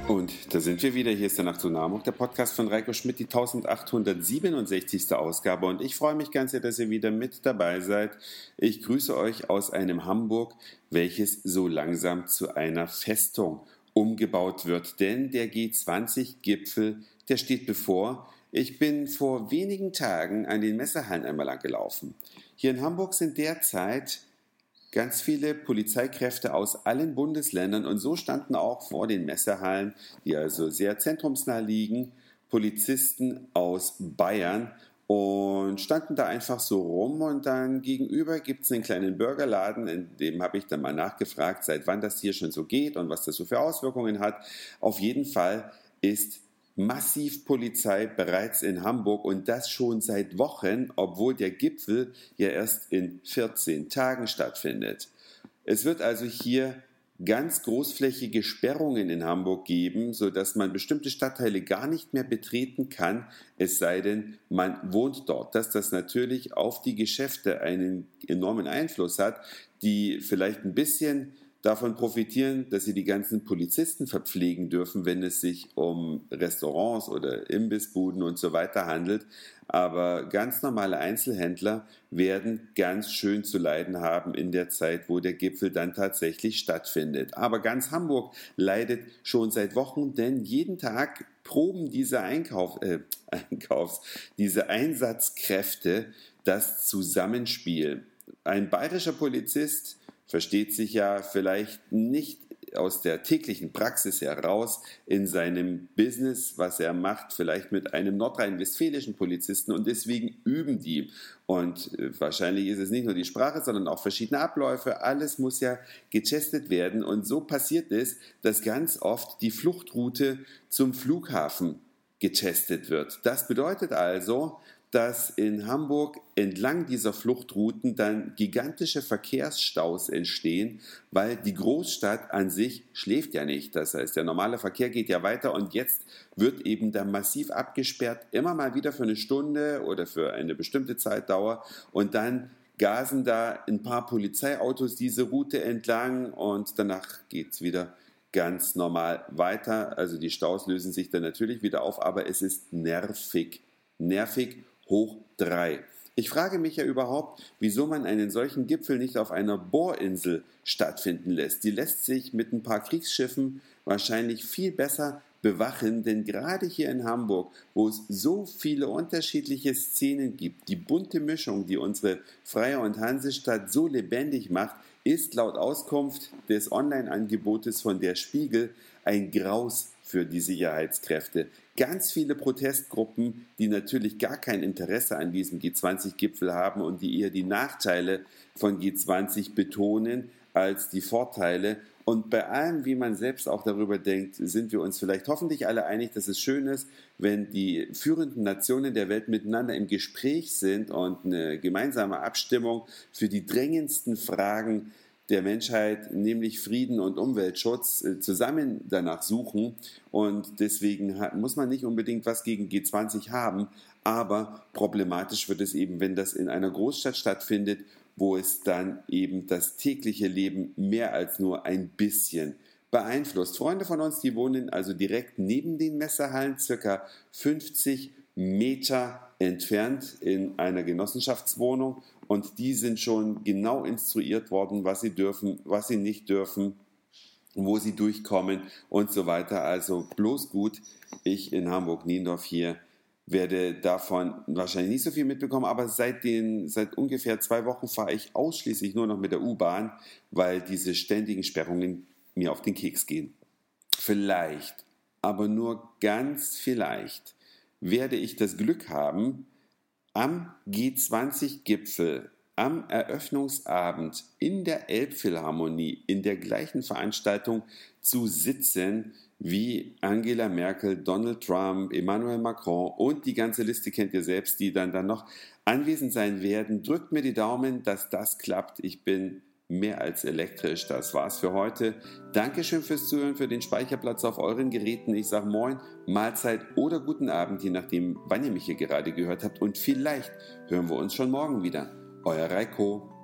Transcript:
Und da sind wir wieder. Hier ist der Nacht- und Namok, der Podcast von Reiko Schmidt, die 1867. Ausgabe. Und ich freue mich ganz sehr, dass ihr wieder mit dabei seid. Ich grüße euch aus einem Hamburg, welches so langsam zu einer Festung umgebaut wird. Denn der G20-Gipfel, der steht bevor. Ich bin vor wenigen Tagen an den Messehallen einmal lang gelaufen. Hier in Hamburg sind derzeit ganz viele Polizeikräfte aus allen Bundesländern und so standen auch vor den Messehallen, die also sehr zentrumsnah liegen, Polizisten aus Bayern und standen da einfach so rum und dann gegenüber gibt es einen kleinen Burgerladen, in dem habe ich dann mal nachgefragt, seit wann das hier schon so geht und was das so für Auswirkungen hat. Auf jeden Fall ist massiv Polizei bereits in Hamburg und das schon seit Wochen, obwohl der Gipfel ja erst in 14 Tagen stattfindet. Es wird also hier ganz großflächige Sperrungen in Hamburg geben, sodass man bestimmte Stadtteile gar nicht mehr betreten kann, es sei denn, man wohnt dort. Dass das natürlich auf die Geschäfte einen enormen Einfluss hat, die vielleicht ein bisschen davon profitieren, dass sie die ganzen Polizisten verpflegen dürfen, wenn es sich um Restaurants oder Imbissbuden und so weiter handelt. Aber ganz normale Einzelhändler werden ganz schön zu leiden haben in der Zeit, wo der Gipfel dann tatsächlich stattfindet. Aber ganz Hamburg leidet schon seit Wochen, denn jeden Tag proben diese diese Einsatzkräfte das Zusammenspiel. Ein bayerischer Polizist versteht sich ja vielleicht nicht aus der täglichen Praxis heraus in seinem Business, was er macht, vielleicht mit einem nordrhein-westfälischen Polizisten und deswegen üben die. Und wahrscheinlich ist es nicht nur die Sprache, sondern auch verschiedene Abläufe. Alles muss ja getestet werden und so passiert es, dass ganz oft die Fluchtroute zum Flughafen getestet wird. Das bedeutet also, dass in Hamburg entlang dieser Fluchtrouten dann gigantische Verkehrsstaus entstehen, weil die Großstadt an sich schläft ja nicht. Das heißt, der normale Verkehr geht ja weiter und jetzt wird eben da massiv abgesperrt, immer mal wieder für eine Stunde oder für eine bestimmte Zeitdauer und dann gasen da ein paar Polizeiautos diese Route entlang und danach geht's wieder ganz normal weiter. Also die Staus lösen sich dann natürlich wieder auf, aber es ist nervig. Nervig hoch 3. Ich frage mich ja überhaupt, wieso man einen solchen Gipfel nicht auf einer Bohrinsel stattfinden lässt. Die lässt sich mit ein paar Kriegsschiffen wahrscheinlich viel besser bewachen, denn gerade hier in Hamburg, wo es so viele unterschiedliche Szenen gibt, die bunte Mischung, die unsere Freie- und Hansestadt so lebendig macht, ist laut Auskunft des Online-Angebotes von der Spiegel ein Graus für die Sicherheitskräfte. Ganz viele Protestgruppen, die natürlich gar kein Interesse an diesem G20-Gipfel haben und die eher die Nachteile von G20 betonen als die Vorteile. Und bei allem, wie man selbst auch darüber denkt, sind wir uns vielleicht hoffentlich alle einig, dass es schön ist, wenn die führenden Nationen der Welt miteinander im Gespräch sind und eine gemeinsame Abstimmung für die drängendsten Fragen der Menschheit, nämlich Frieden und Umweltschutz, zusammen danach suchen. Und deswegen muss man nicht unbedingt was gegen G20 haben, aber problematisch wird es eben, wenn das in einer Großstadt stattfindet, wo es dann eben das tägliche Leben mehr als nur ein bisschen beeinflusst. Freunde von uns, die wohnen also direkt neben den Messehallen, circa 50 Meter entfernt in einer Genossenschaftswohnung und die sind schon genau instruiert worden, was sie dürfen, was sie nicht dürfen, wo sie durchkommen und so weiter. Also bloß gut, ich in Hamburg-Niendorf hier werde davon wahrscheinlich nicht so viel mitbekommen, aber seit ungefähr 2 Wochen fahre ich ausschließlich nur noch mit der U-Bahn, weil diese ständigen Sperrungen mir auf den Keks gehen. Vielleicht, aber nur ganz vielleicht, werde ich das Glück haben, am G20-Gipfel, am Eröffnungsabend in der Elbphilharmonie, in der gleichen Veranstaltung zu sitzen wie Angela Merkel, Donald Trump, Emmanuel Macron und die ganze Liste kennt ihr selbst, die dann noch anwesend sein werden. Drückt mir die Daumen, dass das klappt. Ich bin mehr als elektrisch. Das war's für heute. Dankeschön fürs Zuhören, für den Speicherplatz auf euren Geräten. Ich sage Moin, Mahlzeit oder guten Abend, je nachdem, wann ihr mich hier gerade gehört habt. Und vielleicht hören wir uns schon morgen wieder. Euer Reiko.